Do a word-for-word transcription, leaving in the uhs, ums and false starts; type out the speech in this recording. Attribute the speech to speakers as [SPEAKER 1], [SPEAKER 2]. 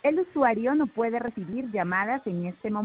[SPEAKER 1] El usuario no puede recibir llamadas en este momento.